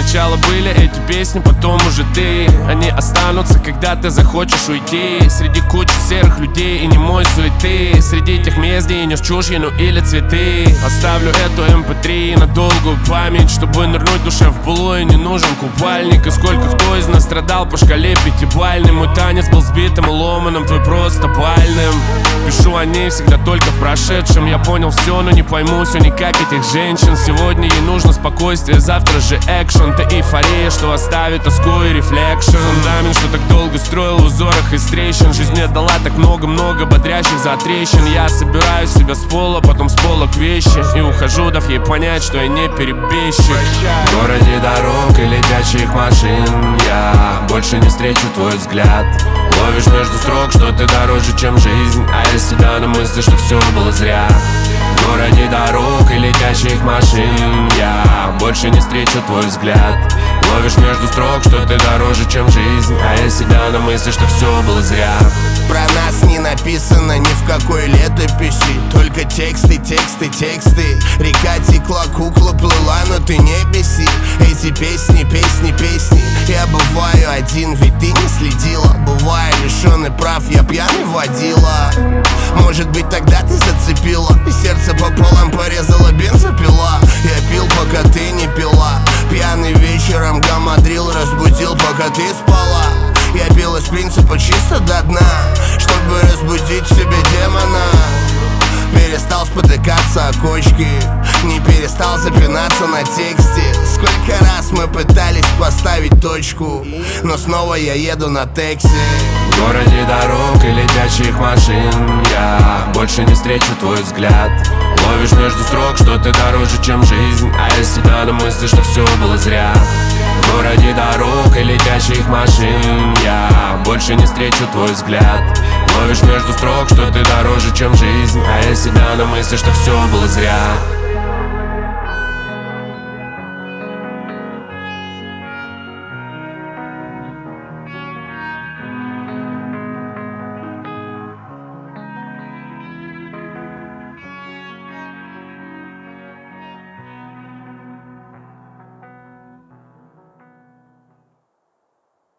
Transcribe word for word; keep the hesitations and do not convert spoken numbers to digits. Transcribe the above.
Сначала были эти песни, потом уже ты. Они останутся, когда ты захочешь уйти. Среди кучи серых людей и немой суеты. Среди тех мест, где нес чушь, ну или цветы. Оставлю эту эм пэ три на долгую память, чтобы нырнуть душе в былое. Не нужен купальник. И сколько кто из нас страдал по шкале пятибалльной. Мой танец был сбитым и ломаным, твой просто бальным. Пишу о ней всегда только в прошедшем. Я понял все, но не пойму все никак этих женщин. Сегодня ей нужно спокойствие, завтра же экшен. Ты эйфория, что оставит тоску и рефлекшн. Фундамент, что так долго строил в узорах из трещин. Жизнь мне дала так много-много бодрящих затрещин. Я собираю себя с пола, потом с пола к вещи. И ухожу, дав ей понять, что я не перебежчик. В городе дорог и летящих машин я больше не встречу твой взгляд. Ловишь между строк, что ты дороже, чем жизнь. А я себя на мысли, что все было зря. В городе дорог и летящих машин я больше не встречу твой взгляд. Ловишь между строк, что ты дороже, чем жизнь. А я себя на мысли, что все было зря. Про нас не написано ни в какой летописи. Только тексты, тексты, тексты. Река текла, кукла плыла, но ты не беси. Эти песни, песни, песни. Я бываю один, ведь ты не следила. Бываю лишённый прав, я пьяный водила. Может быть, тогда ты зацепила. И сердце пополам порезала бензопила. Я пил, пока ты не пила. Пьяный вечером гамадрил, разбудил, пока ты спала. Я пил из принципа чисто до дна, чтобы разбудить в себе демона. Перестал спотыкаться о кочки, не перестал запинаться на тексте. Сколько раз мы пытались поставить точку, но снова я еду на тексте. В городе дорог и летящих машин я больше не встречу твой взгляд. Ловишь между строк, что ты дороже, чем жизнь. А я себя на мысли, что все было зря. В городе дорог и летящих машин я больше не встречу твой взгляд. Ловишь между строк, что ты дороже, чем жизнь. А я себя на мысли, что все было зря.